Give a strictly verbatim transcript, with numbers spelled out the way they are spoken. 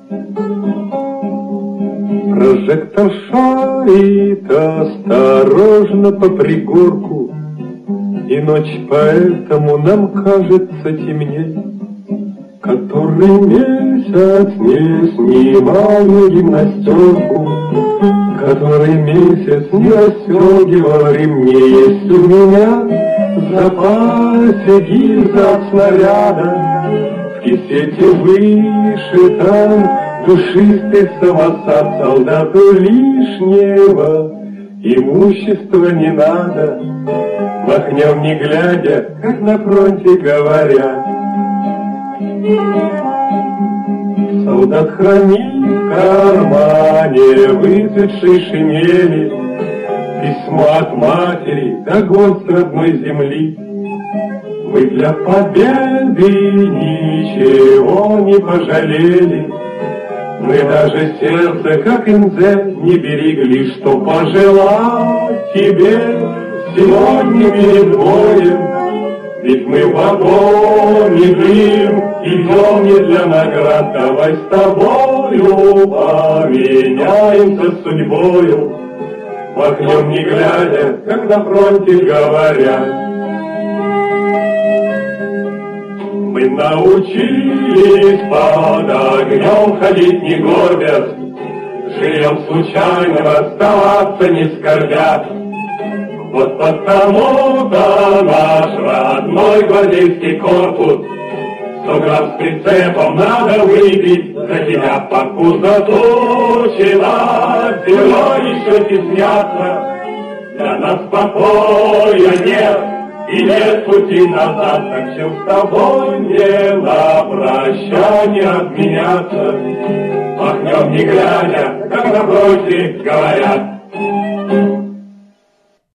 Прожектор шарит осторожно по пригорку, и ночь поэтому нам кажется темней. Который месяц не снимал гимнастерку, который месяц не расстегивал ремни. Есть у меня в запасе гильза от снаряда, в кисете вышита душистый самосад. Солдату лишнего имущества не надо, махнем не глядя, как на фронте говорят. Солдат хранит в кармане выцветшей шинели письмо от матери, да год с родной земли. Мы для победы ничего не пожалели, мы даже сердце, как инзе, не берегли. Что пожелать тебе сегодня перед боем? Ведь мы в огонь дым идем не для наград. Давай с тобою поменяемся судьбою, махнем не глядя, как на фронте говорят. Мы научились под огнем ходить не горбясь, живем случайно, расставаться не скорбят. Вот потому-то наш родной гвардейский корпус сто грамм с прицепом надо выпить за тебя, покуда точно герой еще теснятся. Для нас покоя нет и нет пути назад, так чем с тобой не на прощание обменяться, махнем не глядя, как на фронте говорят.